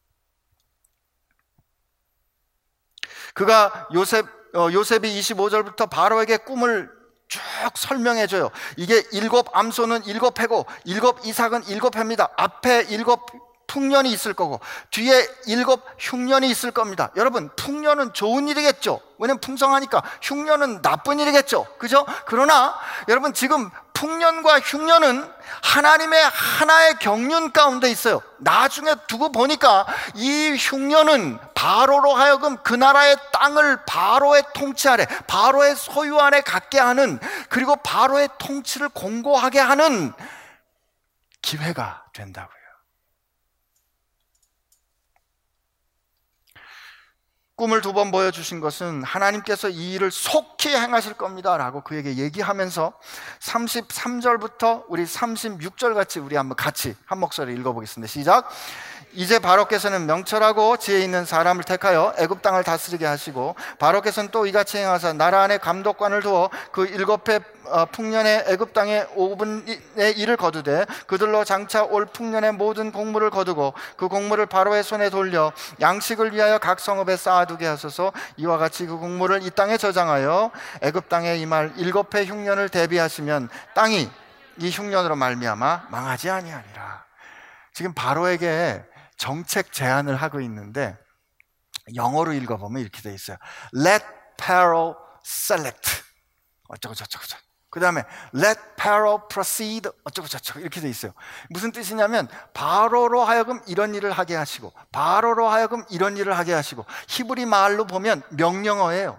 그가 요셉, 어, 요셉이 이십오 절부터 바로에게 꿈을 쭉 설명해줘요. 이게 일곱 암소는 일곱 해고 일곱 이삭은 일곱 해입니다. 앞에 일곱 풍년이 있을 거고 뒤에 일곱 흉년이 있을 겁니다. 여러분, 풍년은 좋은 일이겠죠. 왜냐면 풍성하니까. 흉년은 나쁜 일이겠죠. 그죠? 그러나 여러분, 지금 풍년과 흉년은 하나님의 하나의 경륜 가운데 있어요. 나중에 두고 보니까 이 흉년은 바로로 하여금 그 나라의 땅을 바로의 통치 아래, 바로의 소유 안에 갖게 하는, 그리고 바로의 통치를 공고하게 하는 기회가 된다고요. 꿈을 두 번 보여주신 것은 하나님께서 이 일을 속히 행하실 겁니다 라고 그에게 얘기하면서 삼십삼 절부터 우리 삼십육 절 같이 우리 한번 같이 한 목소리 읽어보겠습니다. 시작. 이제 바로께서는 명철하고 지혜 있는 사람을 택하여 애굽 땅을 다스리게 하시고, 바로께서는 또 이같이 행하사 나라 안에 감독관을 두어 그 일곱 해 풍년의 애굽 땅에 오 분의 일을 거두되 그들로 장차 올 풍년의 모든 곡물을 거두고 그 곡물을 바로의 손에 돌려 양식을 위하여 각 성읍에 쌓아두게 하소서. 이와 같이 그 곡물을 이 땅에 저장하여 애굽 땅에 임할 일곱 해 흉년을 대비하시면 땅이 이 흉년으로 말미암아 망하지 아니하리라. 지금 바로에게 정책 제안을 하고 있는데 영어로 읽어보면 이렇게 돼 있어요. Let Pharaoh select 어쩌고 저쩌고 저쩌고, 그 다음에 Let Pharaoh proceed 어쩌고 저쩌고 이렇게 돼 있어요. 무슨 뜻이냐면 바로로 하여금 이런 일을 하게 하시고, 바로로 하여금 이런 일을 하게 하시고, 히브리 말로 보면 명령어예요.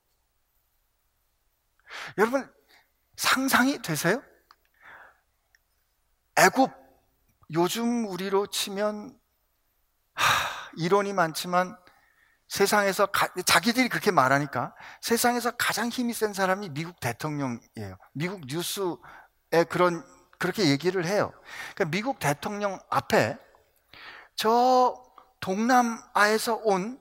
여러분 상상이 되세요? 애굽, 요즘 우리로 치면 하, 이론이 많지만 세상에서 가, 자기들이 그렇게 말하니까 세상에서 가장 힘이 센 사람이 미국 대통령이에요. 미국 뉴스에 그런 그렇게 얘기를 해요. 그러니까 미국 대통령 앞에 저 동남아에서 온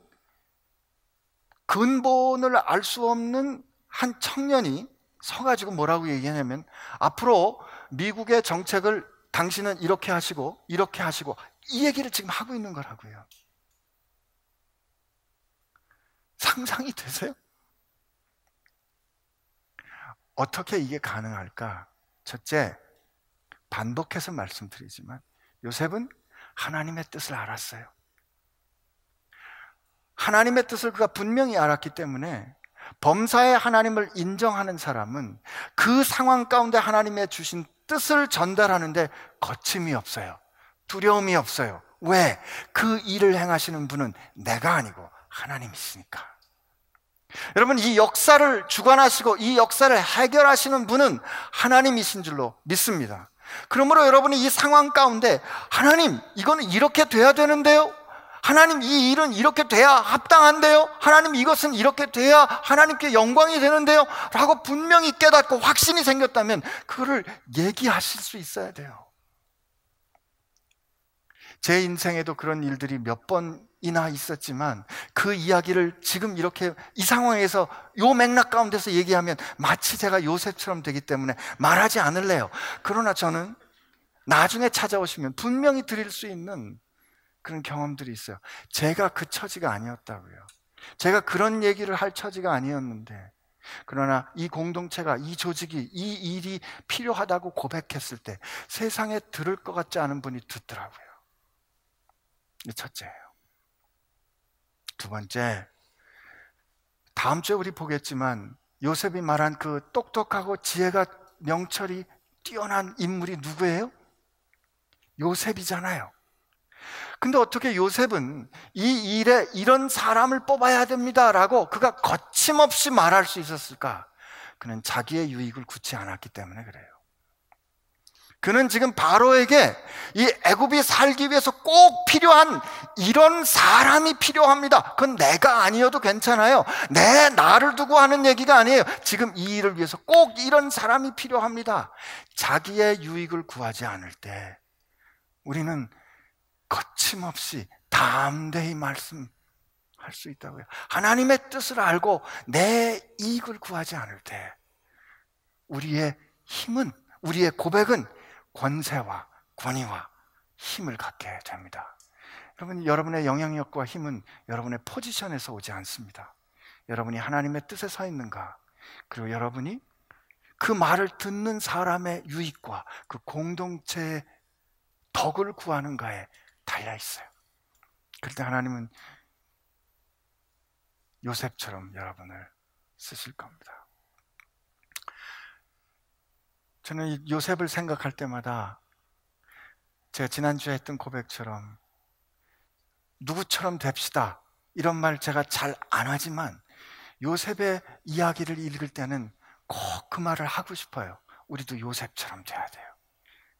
근본을 알 수 없는 한 청년이 서가지고 뭐라고 얘기하냐면 앞으로 미국의 정책을 당신은 이렇게 하시고 이렇게 하시고 이 얘기를 지금 하고 있는 거라고요. 상상이 되세요? 어떻게 이게 가능할까? 첫째, 반복해서 말씀드리지만 요셉은 하나님의 뜻을 알았어요. 하나님의 뜻을 그가 분명히 알았기 때문에 범사에 하나님을 인정하는 사람은 그 상황 가운데 하나님의 주신 뜻을 전달하는데 거침이 없어요. 두려움이 없어요. 왜? 그 일을 행하시는 분은 내가 아니고 하나님이시니까. 여러분, 이 역사를 주관하시고 이 역사를 해결하시는 분은 하나님이신 줄로 믿습니다. 그러므로 여러분이 이 상황 가운데 하나님, 이거는 이렇게 돼야 되는데요, 하나님 이 일은 이렇게 돼야 합당한데요, 하나님 이것은 이렇게 돼야 하나님께 영광이 되는데요 라고 분명히 깨닫고 확신이 생겼다면 그거를 얘기하실 수 있어야 돼요. 제 인생에도 그런 일들이 몇 번이나 있었지만 그 이야기를 지금 이렇게 이 상황에서 요 맥락 가운데서 얘기하면 마치 제가 요셉처럼 되기 때문에 말하지 않을래요. 그러나 저는 나중에 찾아오시면 분명히 드릴 수 있는 그런 경험들이 있어요. 제가 그 처지가 아니었다고요. 제가 그런 얘기를 할 처지가 아니었는데, 그러나 이 공동체가, 이 조직이 이 일이 필요하다고 고백했을 때 세상에 들을 것 같지 않은 분이 듣더라고요. 이 첫째예요. 두 번째, 다음 주에 우리 보겠지만 요셉이 말한 그 똑똑하고 지혜가 명철이 뛰어난 인물이 누구예요? 요셉이잖아요. 근데 어떻게 요셉은 이 일에 이런 사람을 뽑아야 됩니다라고 그가 거침없이 말할 수 있었을까? 그는 자기의 유익을 굳지 않았기 때문에 그래요. 그는 지금 바로에게 이 애굽이 살기 위해서 꼭 필요한 이런 사람이 필요합니다. 그건 내가 아니어도 괜찮아요. 내 나를 두고 하는 얘기가 아니에요. 지금 이 일을 위해서 꼭 이런 사람이 필요합니다. 자기의 유익을 구하지 않을 때 우리는 거침없이 담대히 말씀할 수 있다고요. 하나님의 뜻을 알고 내 이익을 구하지 않을 때 우리의 힘은, 우리의 고백은 권세와 권위와 힘을 갖게 됩니다. 여러분, 여러분의 영향력과 힘은 여러분의 포지션에서 오지 않습니다. 여러분이 하나님의 뜻에 서 있는가, 그리고 여러분이 그 말을 듣는 사람의 유익과 그 공동체의 덕을 구하는가에 달려 있어요. 그럴 때 하나님은 요셉처럼 여러분을 쓰실 겁니다. 저는 요셉을 생각할 때마다 제가 지난주에 했던 고백처럼 누구처럼 됩시다 이런 말 제가 잘 안 하지만 요셉의 이야기를 읽을 때는 꼭 그 말을 하고 싶어요. 우리도 요셉처럼 돼야 돼요.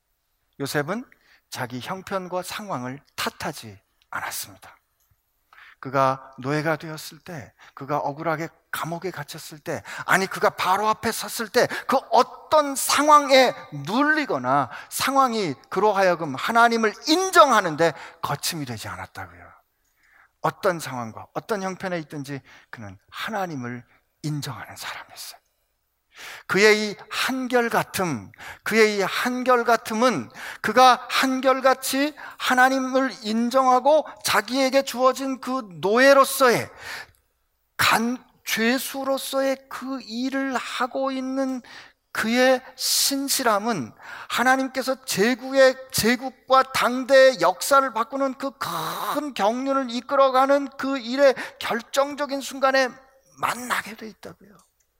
요셉은 자기 형편과 상황을 탓하지 않았습니다. 그가 노예가 되었을 때, 그가 억울하게 감옥에 갇혔을 때, 아니 그가 바로 앞에 섰을 때 그 어떤 상황에 눌리거나 상황이 그로 하여금 하나님을 인정하는데 거침이 되지 않았다고요. 어떤 상황과 어떤 형편에 있든지 그는 하나님을 인정하는 사람이었어요. 그의 이 한결같음, 그의 이 한결같음은 그가 한결같이 하나님을 인정하고 자기에게 주어진 그 노예로서의 간, 죄수로서의 그 일을 하고 있는 그의 신실함은 하나님께서 제국의, 제국과 당대의 역사를 바꾸는 그 큰 경륜을 이끌어가는 그 일의 결정적인 순간에 만나게 돼 있다고요.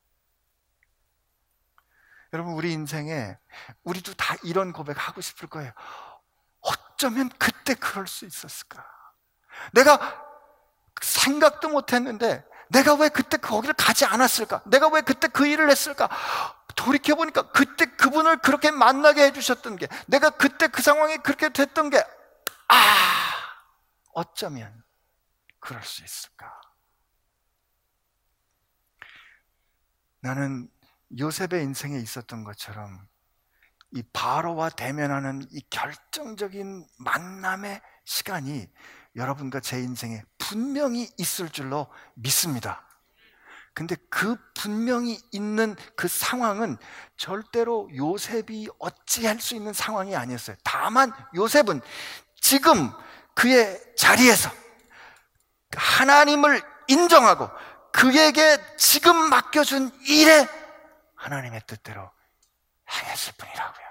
여러분, 우리 인생에 우리도 다 이런 고백하고 싶을 거예요. 어쩌면 그때 그럴 수 있었을까? 내가 생각도 못했는데 내가 왜 그때 거기를 가지 않았을까? 내가 왜 그때 그 일을 했을까? 돌이켜보니까 그때 그분을 그렇게 만나게 해주셨던 게, 내가 그때 그 상황이 그렇게 됐던 게, 아, 어쩌면 그럴 수 있을까? 나는 요셉의 인생에 있었던 것처럼 이 바로와 대면하는 이 결정적인 만남의 시간이 여러분과 제 인생에 분명히 있을 줄로 믿습니다. 근데 그 분명히 있는 그 상황은 절대로 요셉이 어찌할 수 있는 상황이 아니었어요. 다만 요셉은 지금 그의 자리에서 하나님을 인정하고 그에게 지금 맡겨준 일에 하나님의 뜻대로 행했을 뿐이라고요.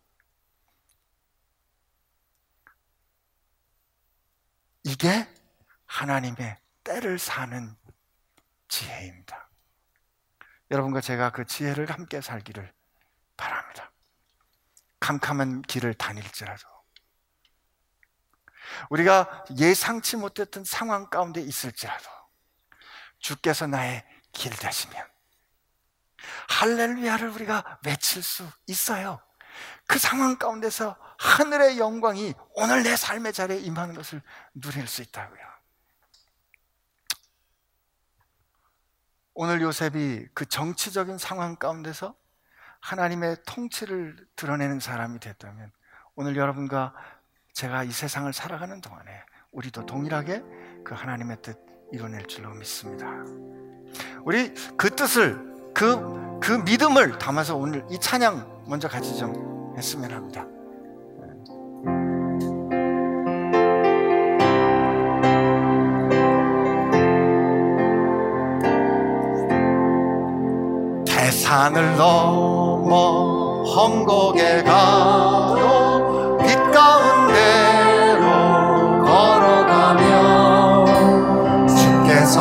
이게 하나님의 때를 사는 지혜입니다. 여러분과 제가 그 지혜를 함께 살기를 바랍니다. 캄캄한 길을 다닐지라도, 우리가 예상치 못했던 상황 가운데 있을지라도 주께서 나의 길 되시면 할렐루야를 우리가 외칠 수 있어요. 그 상황 가운데서 하늘의 영광이 오늘 내 삶의 자리에 임하는 것을 누릴 수 있다고요. 오늘 요셉이 그 정치적인 상황 가운데서 하나님의 통치를 드러내는 사람이 됐다면, 오늘 여러분과 제가 이 세상을 살아가는 동안에 우리도 동일하게 그 하나님의 뜻 이뤄낼 줄로 믿습니다. 우리 그 뜻을, 그, 그 믿음을 담아서 오늘 이 찬양 먼저 같이 좀 했으면 합니다. 대산을 넘어 험곡에 가도 빛 가운데로 걸어가며 주께서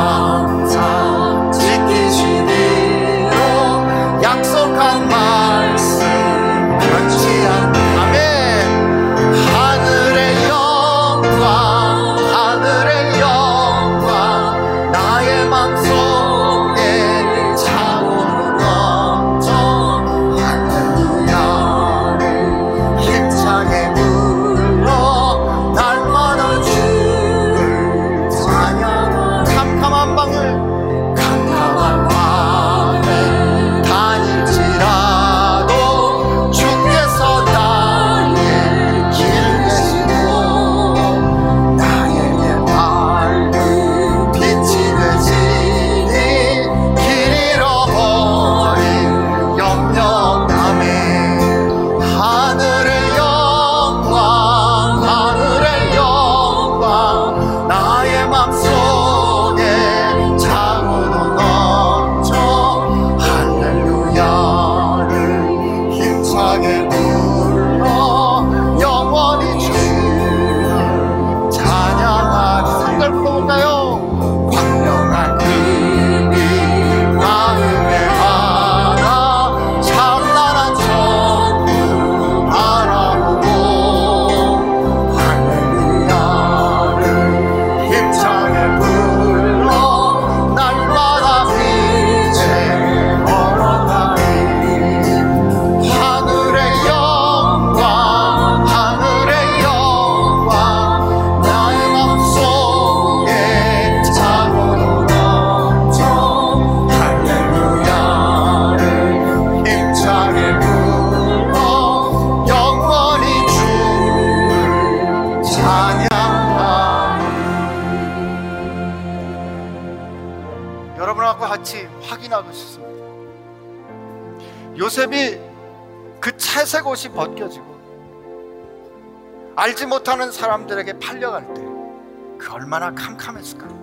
항상 지키시기로 약속한 말씀 변치 않는, 아멘. 하늘의 영광, 하늘의 영광, 나의 맘속에 차오르 넘쳐 할렐루야를 힘차게 불러 날마다 주를 찬양하리. 캄캄한 방을, 캄캄한 밤에 다닐지라도 주께서 나의 길 되시고 나에게 밝은 빛이 되시니 길 잃어버린 영영함에 하늘의 영광, 하늘의 영광, 나의 맘속에 차오르 넘쳐 할렐루야를 힘차게 불러 영원히 주를 찬양하리. 한걸 불러볼까요? 광명한 그빛 마음에 하나 찬란한 천국 바라보고 할렐루야를 힘차게 여러분하고 같이 확인하고 싶습니다. 요셉이 그 채색 옷이 벗겨지고 알지 못하는 사람들에게 팔려갈 때 그 얼마나 캄캄했을까요?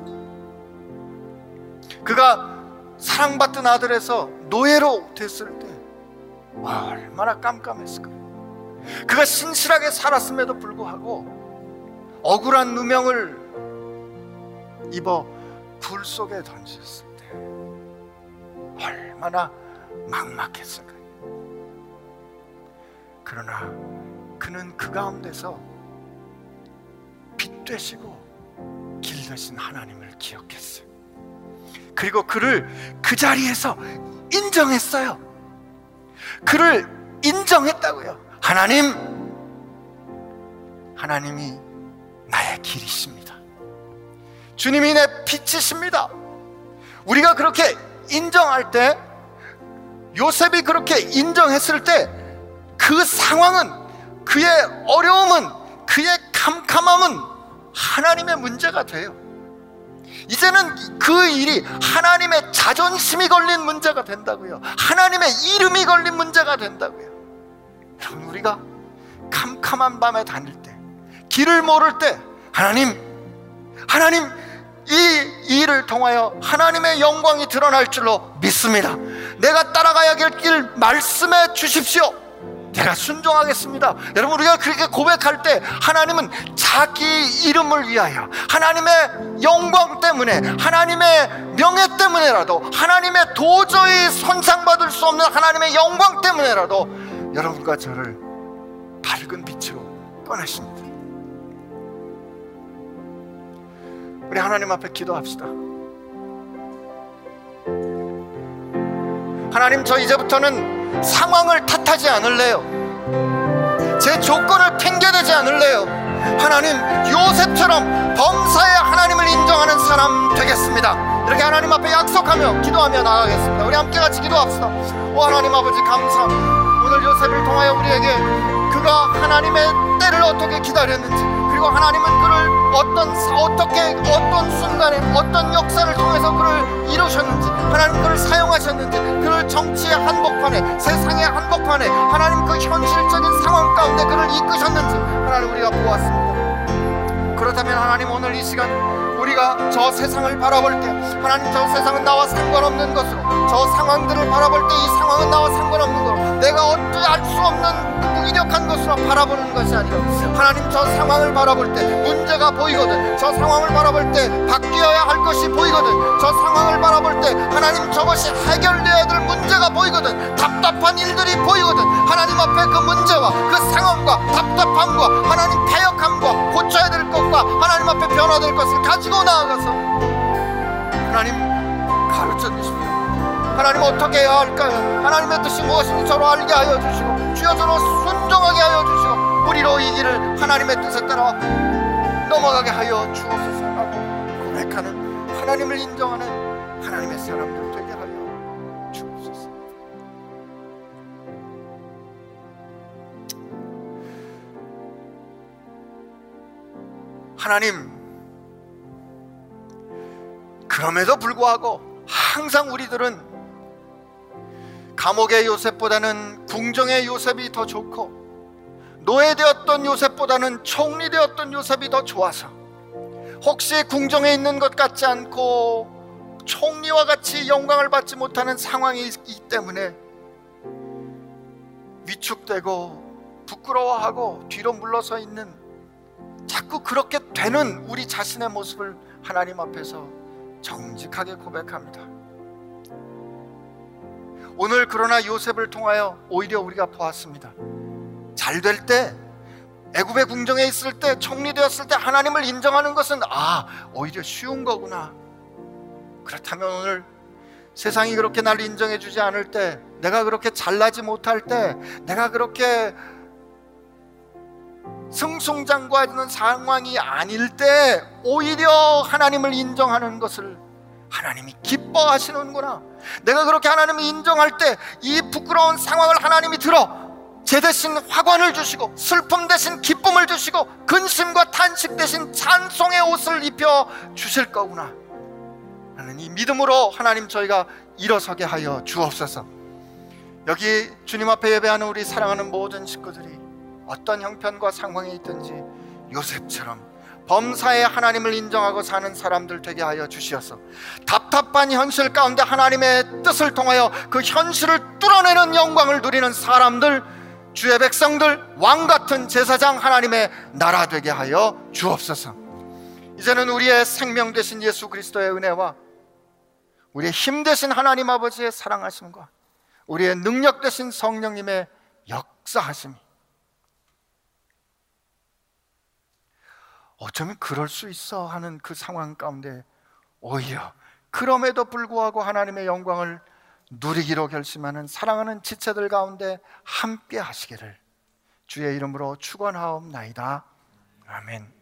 그가 사랑받던 아들에서 노예로 됐을 때 얼마나 깜깜했을까요? 그가 신실하게 살았음에도 불구하고 억울한 누명을 입어 불 속에 던졌을 때 얼마나 막막했을까요? 그러나 그는 그 가운데서 빛 되시고 길 되신 하나님을 기억했어요. 그리고 그를 그 자리에서 인정했어요. 그를 인정했다고요. 하나님, 하나님이 나의 길이십니다. 주님이 내 빛이십니다. 우리가 그렇게 인정할 때, 요셉이 그렇게 인정했을 때 그 상황은, 그의 어려움은, 그의 캄캄함은 하나님의 문제가 돼요. 이제는 그 일이 하나님의 자존심이 걸린 문제가 된다고요. 하나님의 이름이 걸린 문제가 된다고요. 여러분, 우리가 캄캄한 밤에 다닐 때, 길을 모를 때 하나님, 하나님 이 일을 통하여 하나님의 영광이 드러날 줄로 믿습니다. 내가 따라가야 할 길 말씀해 주십시오. 내가 순종하겠습니다. 여러분, 우리가 그렇게 고백할 때 하나님은 자기 이름을 위하여, 하나님의 영광 때문에, 하나님의 명예 때문에라도, 하나님의 도저히 손상받을 수 없는 하나님의 영광 때문에라도 여러분과 저를 밝은 빛으로 꺼내십니다. 우리 하나님 앞에 기도합시다. 하나님, 저 이제부터는 상황을 탓하지 않을래요. 제 조건을 핑계대지 않을래요. 하나님, 요셉처럼 범사에 하나님을 인정하는 사람 되겠습니다. 이렇게 하나님 앞에 약속하며 기도하며 나가겠습니다. 우리 함께 같이 기도합시다. 오 하나님 아버지, 감사합니다. 오늘 요셉을 통하여 우리에게 그가 하나님의 때를 어떻게 기다렸는지, 그리고 하나님은 그를 어떤 어떻게 어떤 순간에 어떤 역사를 통해서 그를 이루셨는지, 하나님 그를 사용하셨는지, 그를 정치의 한복판에, 세상의 한복판에, 하나님 그 현실적인 상황 가운데 그를 이끄셨는지 하나님 우리가 보았습니다. 그렇다면 하나님, 오늘 이 시간 우리가 저 세상을 바라볼 때, 하나님 저 세상은 나와 상관없는 것으로, 저 상황들을 바라볼 때 이 상황은 나와 상관없는 것으로, 내가 어찌 알 수 없는 무기력한 것으로 바라보는 것이 아니라, 하나님 저 상황을 바라볼 때 문제가 보이거든, 저 상황을 바라볼 때 바뀌어야 할 것이 보이거든, 저 상황을 바라볼 때 하나님 저것이 해결되어야 될 문제가 보이거든, 답답한 일들이 보이거든, 하나님 앞에 그 문제와 그 상황과 답답함과 하나님 패역함과 고쳐야 될 것과 하나님 앞에 변화될 것을 가지고 나아가서 하나님 가르쳐 주십시오. 하나님 어떻게 해야 할까요? 하나님의 뜻이 무엇인지 저로 알게 하여 주시고, 주여 저로 순종하게 하여 주시고, 우리로 이 길을 하나님의 뜻에 따라 넘어가게 하여 주옵소서라고 고백하는, 하나님을 인정하는 하나님의 사람들 되게 하여 주옵소서. 하나님, 그럼에도 불구하고 항상 우리들은 감옥의 요셉보다는 궁정의 요셉이 더 좋고, 노예되었던 요셉보다는 총리되었던 요셉이 더 좋아서, 혹시 궁정에 있는 것 같지 않고 총리와 같이 영광을 받지 못하는 상황이 있기 때문에 위축되고 부끄러워하고 뒤로 물러서 있는, 자꾸 그렇게 되는 우리 자신의 모습을 하나님 앞에서 정직하게 고백합니다. 오늘 그러나 요셉을 통하여 오히려 우리가 보았습니다. 잘 될 때, 애굽의 궁정에 있을 때, 총리 되었을 때 하나님을 인정하는 것은 아, 오히려 쉬운 거구나. 그렇다면 오늘 세상이 그렇게 날 인정해 주지 않을 때, 내가 그렇게 잘나지 못할 때, 내가 그렇게 승승장구하는 상황이 아닐 때 오히려 하나님을 인정하는 것을 하나님이 기뻐하시는구나. 내가 그렇게 하나님을 인정할 때 이 부끄러운 상황을 하나님이 들어 제 대신 화관을 주시고, 슬픔 대신 기쁨을 주시고, 근심과 탄식 대신 찬송의 옷을 입혀 주실 거구나 하는 이 믿음으로 하나님 저희가 일어서게 하여 주옵소서. 여기 주님 앞에 예배하는 우리 사랑하는 모든 식구들이 어떤 형편과 상황에 있든지 요셉처럼 범사에 하나님을 인정하고 사는 사람들 되게 하여 주시어서 답답한 현실 가운데 하나님의 뜻을 통하여 그 현실을 뚫어내는 영광을 누리는 사람들, 주의 백성들, 왕같은 제사장 하나님의 나라 되게 하여 주옵소서. 이제는 우리의 생명 되신 예수 그리스도의 은혜와 우리의 힘 되신 하나님 아버지의 사랑하심과 우리의 능력 되신 성령님의 역사하심이, 어쩌면 그럴 수 있어 하는 그 상황 가운데 오히려 그럼에도 불구하고 하나님의 영광을 누리기로 결심하는 사랑하는 지체들 가운데 함께 하시기를 주의 이름으로 축원하옵나이다. 아멘.